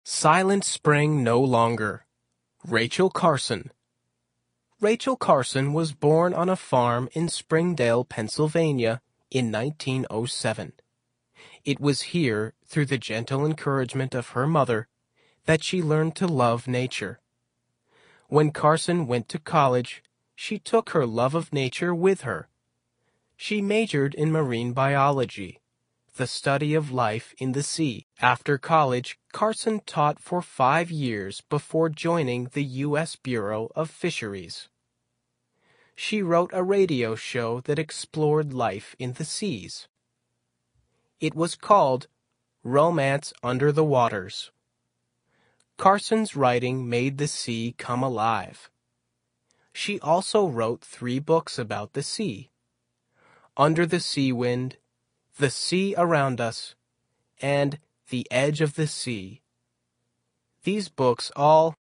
Silent Spring No Longer. Rachel Carson. Rachel Carson was born on a farm in Springdale, Pennsylvania, in 1907. It was here, through the gentle encouragement of her mother, that she learned to love nature. When Carson went to college, she took her love of nature with her. She majored in marine biology, the study of life in the sea. After college, Carson taught for 5 years before joining the U.S. Bureau of Fisheries. She wrote a radio show that explored life in the seas. It was called Romance Under the Waters. Carson's writing made the sea come alive. She also wrote 3 books about the sea: Under the Sea Wind, The Sea Around Us, and The Edge of the Sea. These books all